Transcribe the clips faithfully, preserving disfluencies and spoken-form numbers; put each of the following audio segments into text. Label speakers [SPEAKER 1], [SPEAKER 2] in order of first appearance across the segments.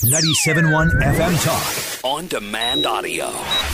[SPEAKER 1] ninety-seven point one F M Talk. On demand audio.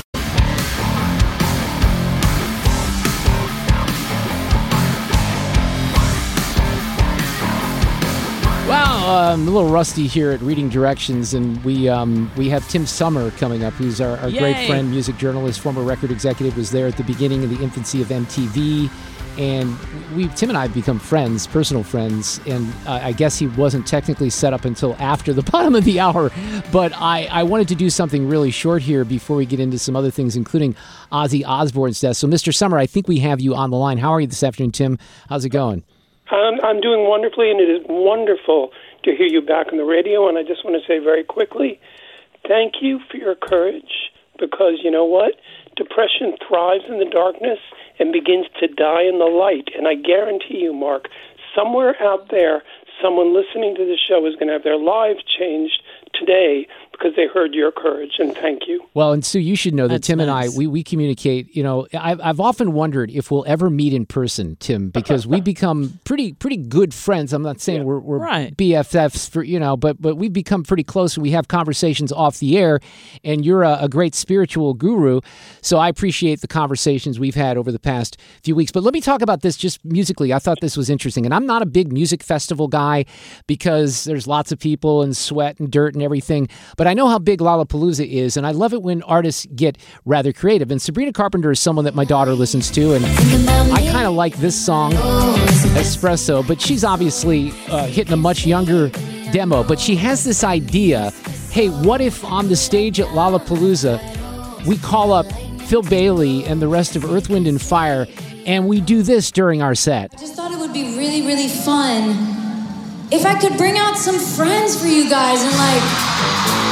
[SPEAKER 2] Well, um, a little rusty here at Reading Directions, and we um, we have Tim Summer coming up, who's our, our great friend, music journalist, former record executive, was there at the beginning of the infancy of M T V, and we Tim and I have become friends, personal friends, and uh, I guess he wasn't technically set up until after the bottom of the hour, but I, I wanted to do something really short here before we get into some other things, including Ozzy Osbourne's death. So, Mister Summer, I think we have you on the line. How are you this afternoon, Tim? How's it going?
[SPEAKER 3] Um, I'm doing wonderfully, and it is wonderful to hear you back on the radio. And I just want to say very quickly, thank you for your courage, because you know what? Depression thrives in the darkness and begins to die in the light. And I guarantee you, Mark, somewhere out there, someone listening to the show is going to have their lives changed today because they heard your courage, and thank you.
[SPEAKER 2] Well, and Sue, you should know that
[SPEAKER 4] That's
[SPEAKER 2] Tim
[SPEAKER 4] nice.
[SPEAKER 2] and I, we, we communicate, you know, I've, I've often wondered if we'll ever meet in person, Tim, because we become pretty pretty good friends. I'm not saying
[SPEAKER 3] Yeah.
[SPEAKER 2] we're, we're
[SPEAKER 4] Right.
[SPEAKER 2] B F Fs, for you know, but but we've become pretty close, and we have conversations off the air, and you're a, a great spiritual guru, so I appreciate the conversations we've had over the past few weeks. But let me talk about this just musically. I thought this was interesting, and I'm not a big music festival guy because there's lots of people and sweat and dirt and everything, but I know how big Lollapalooza is, and I love it when artists get rather creative. And Sabrina Carpenter is someone that my daughter listens to, and I kind of like this song, Espresso, but she's obviously uh, hitting a much younger demo. But she has this idea, hey, what if on the stage at Lollapalooza we call up Phil Bailey and the rest of Earth, Wind and Fire, and we do this during our set?
[SPEAKER 5] I just thought it would be really, really fun if I could bring out some friends for you guys and like...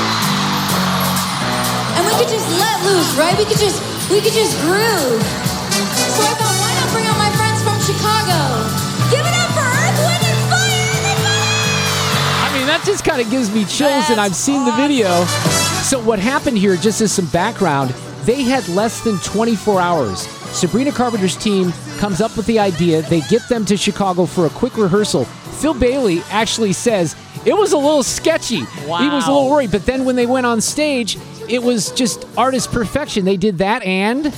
[SPEAKER 5] And we could just let loose, right? We could just, we could just groove. So I thought, why not bring out my friends from Chicago? Give it up for Earth, Wind, and Fire, everybody!
[SPEAKER 2] I mean, that just kind of gives me chills, and I've seen the video. So what happened here, just as some background, they had less than twenty-four hours. Sabrina Carpenter's team comes up with the idea. They get them to Chicago for a quick rehearsal. Phil Bailey actually says it was a little sketchy.
[SPEAKER 4] Wow.
[SPEAKER 2] He was a little worried, but then when they went on stage, it was just artist perfection. They did that, and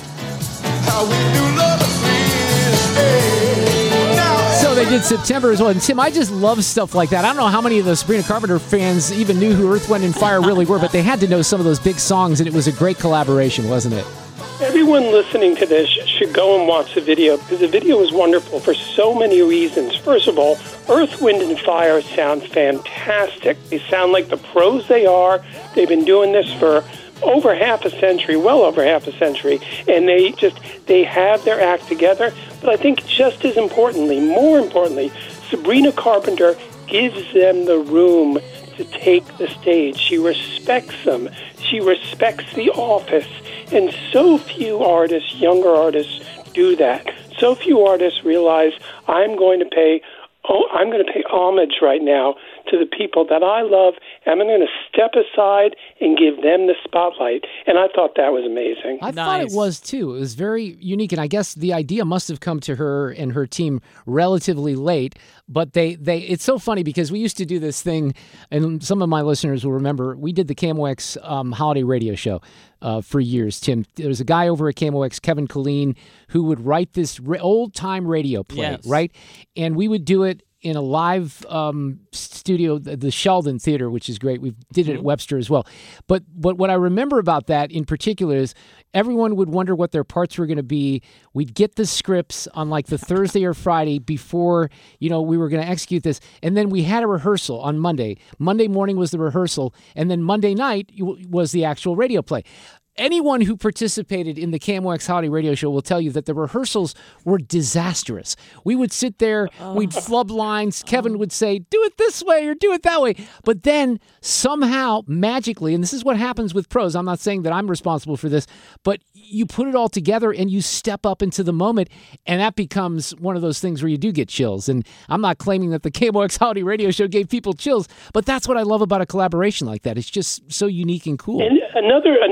[SPEAKER 2] so they did September as well. And Tim, I just love stuff like that. I don't know how many of the Sabrina Carpenter fans even knew who Earth, Wind and Fire really were, but they had to know some of those big songs, and it was a great collaboration, wasn't it?
[SPEAKER 3] Everyone listening to this should go and watch the video, because the video is wonderful for so many reasons. First of all, Earth, Wind, and Fire sound fantastic. They sound like the pros they are. They've been doing this for over half a century, well over half a century, and they just, they have their act together. But I think just as importantly, more importantly, Sabrina Carpenter gives them the room to take the stage. She respects them. She respects the office. And so few artists, younger artists, do that. So few artists realize I'm going to pay, oh, I'm going to pay homage right now to the people that I love, and I'm going to step aside and give them the spotlight. And I thought that was amazing.
[SPEAKER 2] I thought it
[SPEAKER 4] Nice.
[SPEAKER 2] was too. It was very unique, and I guess the idea must have come to her and her team relatively late. But they, they it's so funny because we used to do this thing, and some of my listeners will remember, we did the K M O X um, holiday radio show uh, for years, Tim. There was a guy over at K M O X, Kevin Colleen, who would write this ra- old-time radio play,
[SPEAKER 4] Yes.
[SPEAKER 2] right? And we would do it in a live um, studio, the the Sheldon Theater, which is great. We did it at Webster as well. But but what I remember about that in particular is everyone would wonder what their parts were going to be. We'd get the scripts on like the Thursday or Friday before, you know, we were going to execute this. And then we had a rehearsal on Monday. Monday morning was the rehearsal. And then Monday night was the actual radio play. Anyone who participated in the K M O X Holiday Radio Show will tell you that the rehearsals were disastrous. We would sit there, we'd flub lines. Kevin would say, do it this way or do it that way. But then somehow, magically, and this is what happens with pros, I'm not saying that I'm responsible for this, but you put it all together and you step up into the moment, and that becomes one of those things where you do get chills. And I'm not claiming that the K M O X Holiday Radio Show gave people chills, but that's what I love about a collaboration like that. It's just so unique and cool.
[SPEAKER 3] And another another one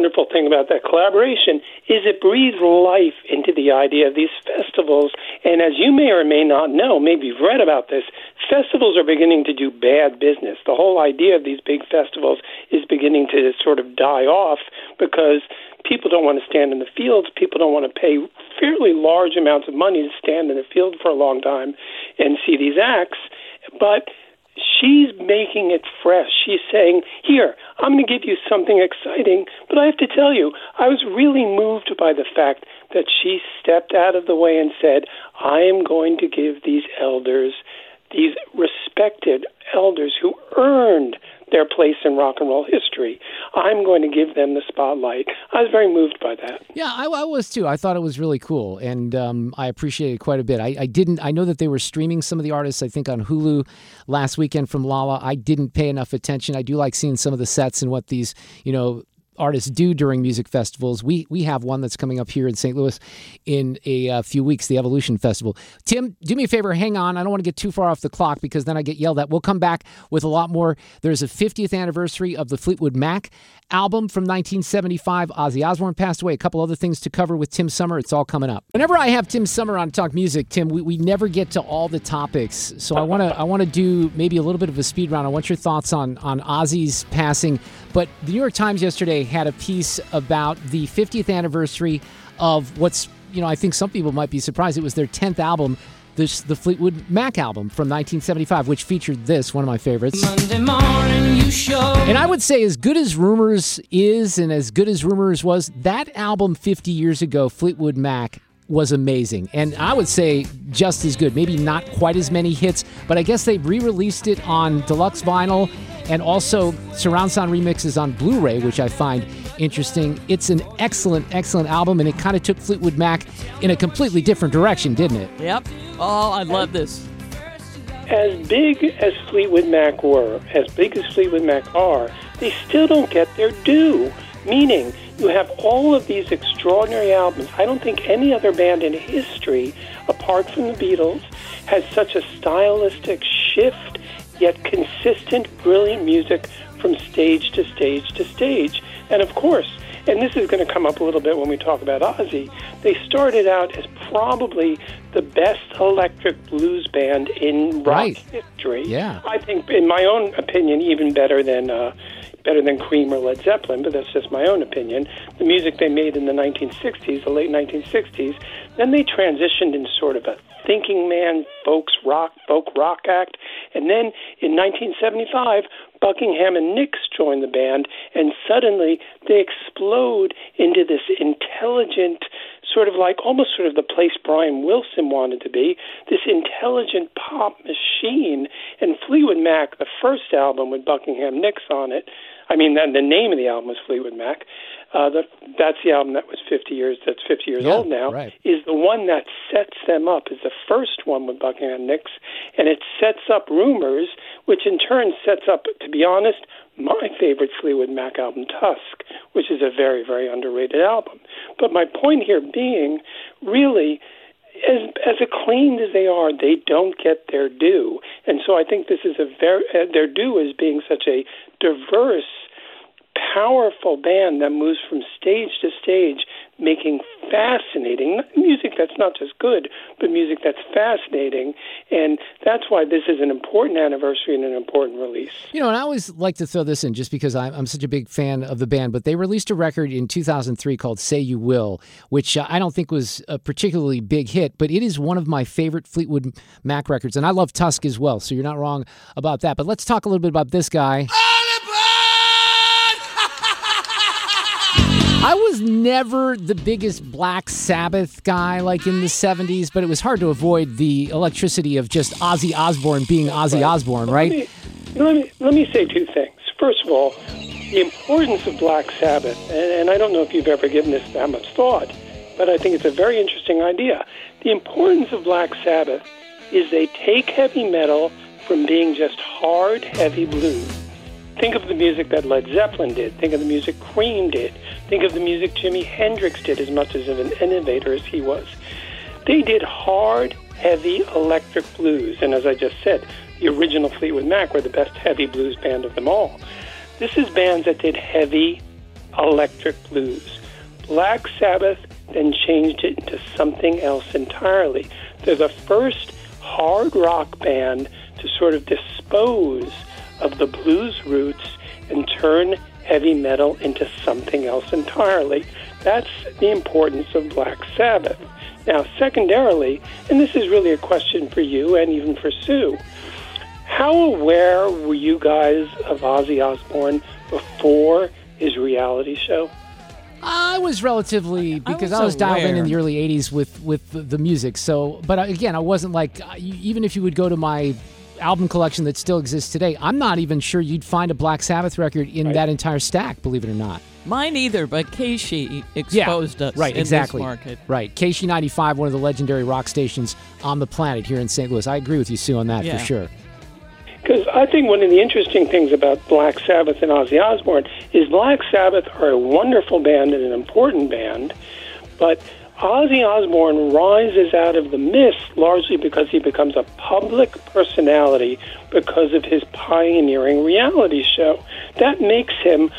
[SPEAKER 3] wonderful thing about that collaboration is it breathed life into the idea of these festivals. And as you may or may not know, maybe you've read about this, festivals are beginning to do bad business. The whole idea of these big festivals is beginning to sort of die off because people don't want to stand in the fields. People don't want to pay fairly large amounts of money to stand in the field for a long time and see these acts. But she's making it fresh. She's saying, here, I'm going to give you something exciting. But I have to tell you, I was really moved by the fact that she stepped out of the way and said, I am going to give these elders, these respected elders who earned their place in rock and roll history, I'm going to give them the spotlight. I was very moved by that.
[SPEAKER 2] Yeah, I, I was too. I thought it was really cool, and um, I appreciated it quite a bit. I, I didn't. I know that they were streaming some of the artists, I think, on Hulu last weekend from Lala. I didn't pay enough attention. I do like seeing some of the sets and what these, you know, artists do during music festivals. We we have one that's coming up here in Saint Louis in a uh, few weeks, the Evolution Festival. Tim, do me a favor, hang on. I don't want to get too far off the clock because then I get yelled at. We'll come back with a lot more. There's a fiftieth anniversary of the Fleetwood Mac album from nineteen seventy-five. Ozzy Osbourne passed away. A couple other things to cover with Tim Summer. It's all coming up. Whenever I have Tim Summer on Talk Music, Tim, we, we never get to all the topics. So I want to I want to do maybe a little bit of a speed round. I want your thoughts on, on Ozzy's passing. But the New York Times yesterday had a piece about the fiftieth anniversary of what's, you know, I think some people might be surprised. It was their tenth album, this the Fleetwood Mac album from nineteen seventy-five, which featured this, one of my favorites. Monday morning you show. And I would say as good as Rumors is and as good as Rumors was, that album fifty years ago, Fleetwood Mac, was amazing. And I would say just as good. Maybe not quite as many hits, but I guess they re-released it on deluxe vinyl and also surround sound remixes on Blu-ray, which I find interesting. It's an excellent, excellent album, and it kind of took Fleetwood Mac in a completely different direction, didn't it?
[SPEAKER 4] Yep. Oh, I love this.
[SPEAKER 3] As big as Fleetwood Mac were, as big as Fleetwood Mac are, they still don't get their due. Meaning, you have all of these extraordinary albums. I don't think any other band in history, apart from the Beatles, has such a stylistic shift, yet consistent, brilliant music from stage to stage to stage. And of course, and this is going to come up a little bit when we talk about Ozzy, they started out as probably the best electric blues band in rock
[SPEAKER 2] right.
[SPEAKER 3] history.
[SPEAKER 2] Yeah.
[SPEAKER 3] I think, in my own opinion, even better than uh, better than Cream or Led Zeppelin, but that's just my own opinion. The music they made in the nineteen sixties, the late nineteen sixties, then they transitioned in sort of a thinking man, folks rock, folk rock act, and then in nineteen seventy-five, Buckingham and Nicks joined the band, and suddenly they explode into this intelligent, sort of like almost sort of the place Brian Wilson wanted to be, this intelligent pop machine. And Fleetwood Mac, the first album with Buckingham Nicks on it, I mean, the, the name of the album was Fleetwood Mac. Uh, the, that's the album that was fifty years. That's fifty years
[SPEAKER 2] yeah,
[SPEAKER 3] old now.
[SPEAKER 2] Right. Is
[SPEAKER 3] the one that sets them up. Is the first one with Buckingham Nicks, and it sets up Rumors, which in turn sets up, to be honest, my favorite Fleetwood Mac album, Tusk, which is a very, very underrated album. But my point here being, really, as as acclaimed as they are, they don't get their due, and so I think this is a very uh, their due as being such a diverse, powerful band that moves from stage to stage, making fascinating music that's not just good, but music that's fascinating. And that's why this is an important anniversary and an important release.
[SPEAKER 2] You know, and I always like to throw this in just because I'm, I'm such a big fan of the band, but they released a record in two thousand three called Say You Will, which uh, I don't think was a particularly big hit, but it is one of my favorite Fleetwood Mac records. And I love Tusk as well, so you're not wrong about that. But let's talk a little bit about this guy. I was never the biggest Black Sabbath guy like in the seventies, but it was hard to avoid the electricity of just Ozzy Osbourne being Ozzy right. Osbourne, right?
[SPEAKER 3] Let me, let me, let me say two things. First of all, the importance of Black Sabbath, and, and I don't know if you've ever given this that much thought, but I think it's a very interesting idea. The importance of Black Sabbath is they take heavy metal from being just hard, heavy blues. Think of the music that Led Zeppelin did. Think of the music Cream did. Think of the music Jimi Hendrix did, as much as of an innovator as he was. They did hard, heavy electric blues. And as I just said, the original Fleetwood Mac were the best heavy blues band of them all. This is bands that did heavy electric blues. Black Sabbath then changed it into something else entirely. They're the first hard rock band to sort of dispose of the blues roots and turn heavy metal into something else entirely. That's the importance of Black Sabbath. Now, secondarily, and this is really a question for you and even for Sue, how aware were you guys of Ozzy Osbourne before his reality show?
[SPEAKER 2] I was relatively, because I was,
[SPEAKER 4] I was
[SPEAKER 2] dialed in
[SPEAKER 4] aware.
[SPEAKER 2] in the early eighties with, with the, the music. So, but again, I wasn't like, even if you would go to my album collection that still exists today, I'm not even sure you'd find a Black Sabbath record in
[SPEAKER 3] Right.
[SPEAKER 2] that entire stack, believe it or not.
[SPEAKER 4] Mine either, but Casey exposed us
[SPEAKER 2] right,
[SPEAKER 4] in
[SPEAKER 2] exactly.
[SPEAKER 4] this market.
[SPEAKER 2] Right. K S H E ninety-five, one of the legendary rock stations on the planet here in Saint Louis. I agree with you, Sue, on that
[SPEAKER 4] Yeah.
[SPEAKER 2] for sure.
[SPEAKER 3] Because I think one of the interesting things about Black Sabbath and Ozzy Osbourne is Black Sabbath are a wonderful band and an important band, but Ozzy Osbourne rises out of the mist largely because he becomes a public personality because of his pioneering reality show. That makes him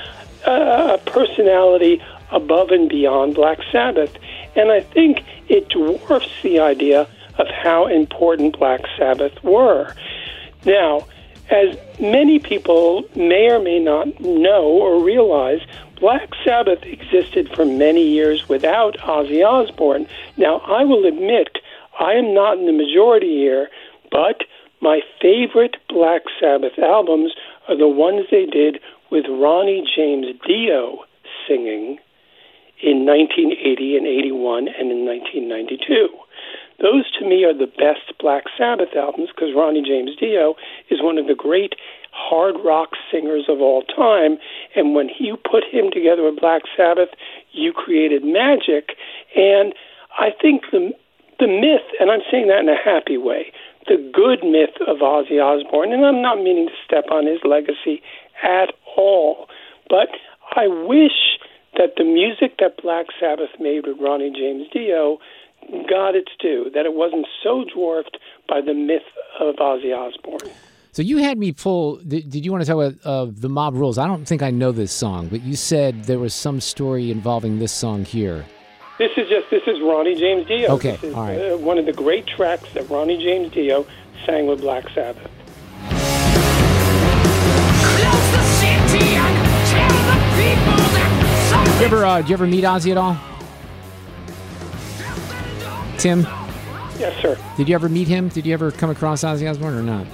[SPEAKER 3] a personality above and beyond Black Sabbath. And I think it dwarfs the idea of how important Black Sabbath were. Now, as many people may or may not know or realize, Black Sabbath existed for many years without Ozzy Osbourne. Now, I will admit, I am not in the majority here, but my favorite Black Sabbath albums are the ones they did with Ronnie James Dio singing in nineteen eighty and eighty-one and in nineteen ninety-two. Those, to me, are the best Black Sabbath albums because Ronnie James Dio is one of the great hard rock singers of all time. And when you put him together with Black Sabbath, you created magic. And I think the the myth, and I'm saying that in a happy way, the good myth of Ozzy Osbourne, and I'm not meaning to step on his legacy at all, but I wish that the music that Black Sabbath made with Ronnie James Dio got its due, that it wasn't so dwarfed by the myth of Ozzy Osbourne.
[SPEAKER 2] So you had me pull, did, did you want to talk about uh, the Mob Rules? I don't think I know this song, but you said there was some story involving this song here.
[SPEAKER 3] This is just, this is Ronnie James Dio.
[SPEAKER 2] Okay,
[SPEAKER 3] This is
[SPEAKER 2] all right.
[SPEAKER 3] uh, one of the great tracks that Ronnie James Dio sang with Black Sabbath.
[SPEAKER 2] Did you ever, uh, did you ever meet Ozzy at all? Tim,
[SPEAKER 3] Yes, sir.
[SPEAKER 2] did you ever meet him? Did you ever come across Ozzy Osbourne or not?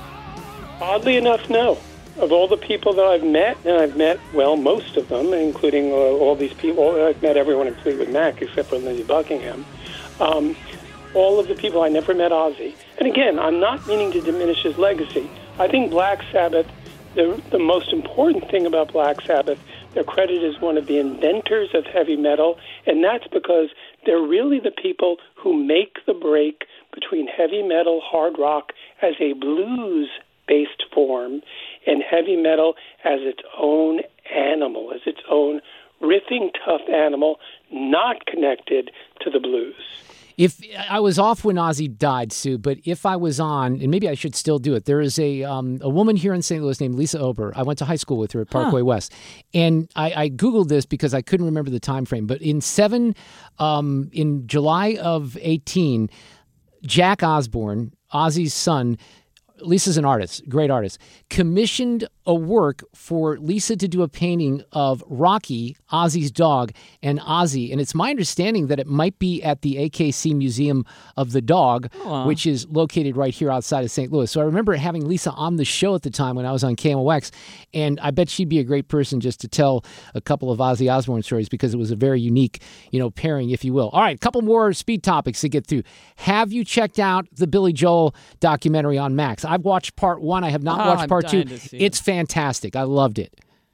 [SPEAKER 3] Oddly enough, no. Of all the people that I've met, and I've met, well, most of them, including uh, all these people, I've met everyone in Fleetwood Mac except for Lindsey Buckingham, um, all of the people, I never met Ozzy. And again, I'm not meaning to diminish his legacy. I think Black Sabbath, the, the most important thing about Black Sabbath, they're credited as one of the inventors of heavy metal, and that's because they're really the people who make the break between heavy metal, hard rock as a blues-based form, and heavy metal as its own animal, as its own riffing tough animal, not connected to the blues.
[SPEAKER 2] If I was off when Ozzy died, Sue, but if I was on, and maybe I should still do it, there is a um, a woman here in Saint Louis named Lisa Ober. I went to high school with her at Parkway
[SPEAKER 4] Huh.
[SPEAKER 2] West, and I, I Googled this because I couldn't remember the time frame. But in seven, um, in July of eighteen, Jack Osbourne, Ozzy's son, Lisa's an artist, great artist, commissioned a work for Lisa to do a painting of Rocky, Ozzy's dog, and Ozzy. And it's my understanding that it might be at the A K C Museum of the Dog,
[SPEAKER 4] Aw.
[SPEAKER 2] which is located right here outside of Saint Louis. So I remember having Lisa on the show at the time when I was on K M O X, and I bet she'd be a great person just to tell a couple of Ozzy Osbourne stories because it was a very unique, you know, pairing, if you will. All right, a couple more speed topics to get through. Have you checked out the Billy Joel documentary on Max? I've watched part one. I have not
[SPEAKER 4] Oh,
[SPEAKER 2] watched
[SPEAKER 4] I'm
[SPEAKER 2] part two.
[SPEAKER 4] dying to see
[SPEAKER 2] It's fantastic. I loved it.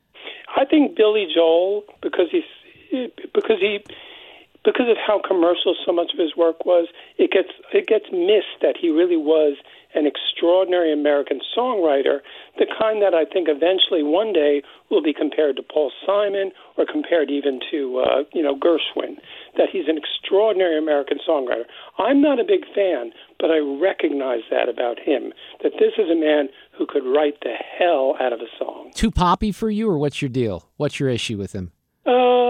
[SPEAKER 3] I think Billy Joel, because he's because he because of how commercial so much of his work was, it gets it gets missed that he really was an extraordinary American songwriter, the kind that I think eventually one day will be compared to Paul Simon or compared even to uh, you know Gershwin. That he's an extraordinary American songwriter. I'm not a big fan, but I recognize that about him. That this is a man who could write the hell out of a song.
[SPEAKER 2] Too poppy for you, or what's your deal? What's your issue with him?
[SPEAKER 3] Uh,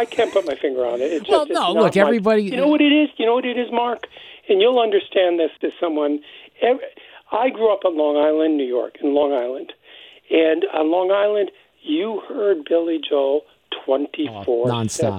[SPEAKER 3] I can't put my finger on it. It's
[SPEAKER 2] well,
[SPEAKER 3] just,
[SPEAKER 2] no,
[SPEAKER 3] it's
[SPEAKER 2] look,
[SPEAKER 3] my,
[SPEAKER 2] everybody.
[SPEAKER 3] You know what it is? You know what it is, Mark? And you'll understand this as someone. Every, I grew up on Long Island, New York, in Long Island. And on Long Island, you heard Billy Joel twenty-four
[SPEAKER 2] seven. Oh, nonstop.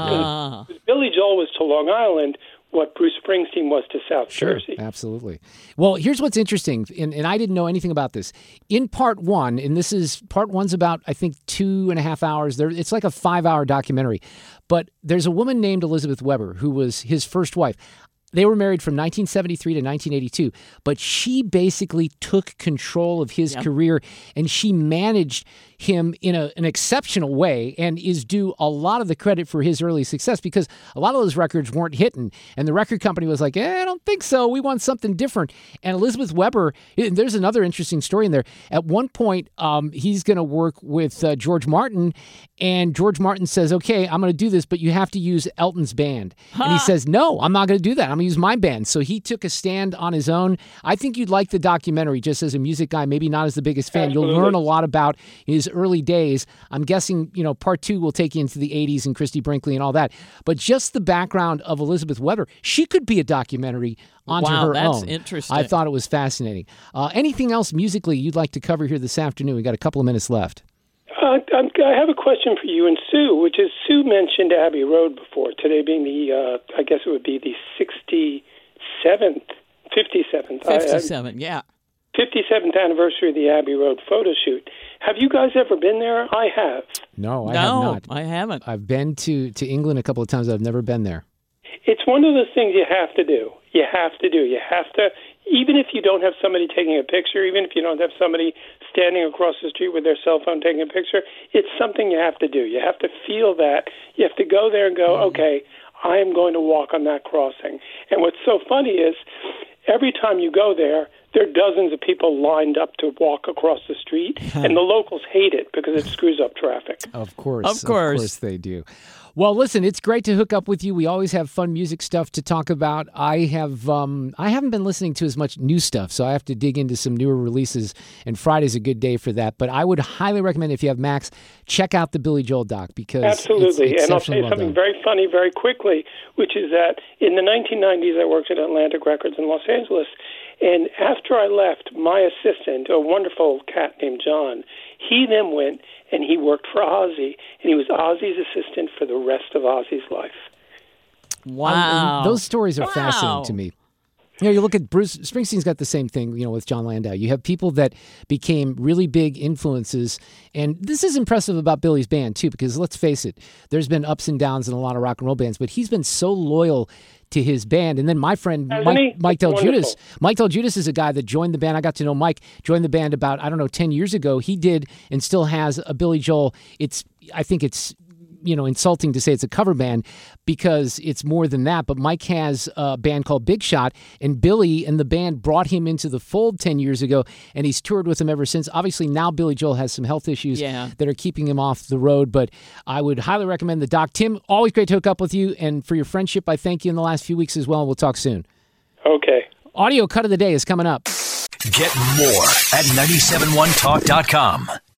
[SPEAKER 4] Ah.
[SPEAKER 3] Right. Billy Joel was to Long Island what Bruce Springsteen was to South
[SPEAKER 2] sure,
[SPEAKER 3] Jersey.
[SPEAKER 2] Absolutely. Well, here's what's interesting, and, and I didn't know anything about this. In part one, and this is, part one's about, I think, two and a half hours. There, it's like a five-hour documentary. But there's a woman named Elizabeth Weber who was his first wife. They were married from nineteen seventy-three to nineteen eighty-two, but she basically took control of his yep. career, and she managed him in a, an exceptional way and is due a lot of the credit for his early success because a lot of those records weren't hitting, and the record company was like, eh, I don't think so. We want something different. And Elizabeth Weber, there's another interesting story in there. At one point, um, he's going to work with uh, George Martin, and George Martin says, okay, I'm going to do this, but you have to use Elton's band. Huh. And he says, no, I'm not going to do that. I'm going to use my band. So he took a stand on his own. I think you'd like the documentary just as a music guy, maybe not as the biggest fan. Absolutely. You'll learn a lot about his early days. I'm guessing, you know, part two will take you into the eighties and Christy Brinkley and all that. But just the background of Elizabeth Weber, she could be a documentary onto
[SPEAKER 4] wow,
[SPEAKER 2] her
[SPEAKER 4] that's
[SPEAKER 2] own.
[SPEAKER 4] Interesting.
[SPEAKER 2] I thought it was fascinating. Uh, anything else musically you'd like to cover here this afternoon? We got a couple of minutes left.
[SPEAKER 3] Uh, I have a question for you and Sue, which is Sue mentioned Abbey Road before, today being the, uh, I guess it would be the sixty-seventh, fifty-seventh.
[SPEAKER 4] fifty-seven, I, yeah.
[SPEAKER 3] fifty-seventh anniversary of the Abbey Road photo shoot. Have you guys ever been there? I have.
[SPEAKER 2] No, I
[SPEAKER 4] no,
[SPEAKER 2] have not.
[SPEAKER 4] I haven't.
[SPEAKER 2] I've been to, to England a couple of times. I've never been there.
[SPEAKER 3] It's one of those things you have to do. You have to do. You have to, even if you don't have somebody taking a picture, even if you don't have somebody standing across the street with their cell phone taking a picture, it's something you have to do. You have to feel that. You have to go there and go, mm. okay, I am going to walk on that crossing. And what's so funny is every time you go there, there are dozens of people lined up to walk across the street, and the locals hate it because it screws up traffic.
[SPEAKER 2] Of course.
[SPEAKER 4] Of course.
[SPEAKER 2] Of course they do. Well, listen, it's great to hook up with you. We always have fun music stuff to talk about. I have um, I haven't been listening to as much new stuff, so I have to dig into some newer releases, and Friday's a good day for that. But I would highly recommend, if you have Max, check out the Billy Joel doc because
[SPEAKER 3] absolutely.
[SPEAKER 2] It's
[SPEAKER 3] and I'll say
[SPEAKER 2] well
[SPEAKER 3] something
[SPEAKER 2] done.
[SPEAKER 3] very funny very quickly, which is that in the nineteen nineties, I worked at Atlantic Records in Los Angeles, and after I left, my assistant, a wonderful cat named John, he then went and he worked for Ozzy, and he was Ozzy's assistant for the rest of Ozzy's life.
[SPEAKER 4] Wow.
[SPEAKER 2] Um, those stories are
[SPEAKER 4] wow.
[SPEAKER 2] fascinating to me. You know, you look at Bruce Springsteen's got the same thing, you know, with John Landau. You have people that became really big influences, and this is impressive about Billy's band, too, because let's face it, there's been ups and downs in a lot of rock and roll bands, but he's been so loyal to his band. And then my friend Mike, Mike Del Judas, Mike Del Judas is a guy that joined the band. I got to know Mike, joined the band about, I don't know, ten years ago. He did and still has a Billy Joel. It's, I think it's, you know, insulting to say it's a cover band because it's more than that. But Mike has a band called Big Shot, and Billy and the band brought him into the fold ten years ago, and he's toured with them ever since. Obviously, now Billy Joel has some health issues
[SPEAKER 4] yeah.
[SPEAKER 2] that are keeping him off the road, but I would highly recommend the doc. Tim, always great to hook up with you, and for your friendship, I thank you in the last few weeks as well, and we'll talk soon.
[SPEAKER 3] Okay.
[SPEAKER 2] Audio cut of the day is coming up.
[SPEAKER 1] Get more at nine seven one talk dot com.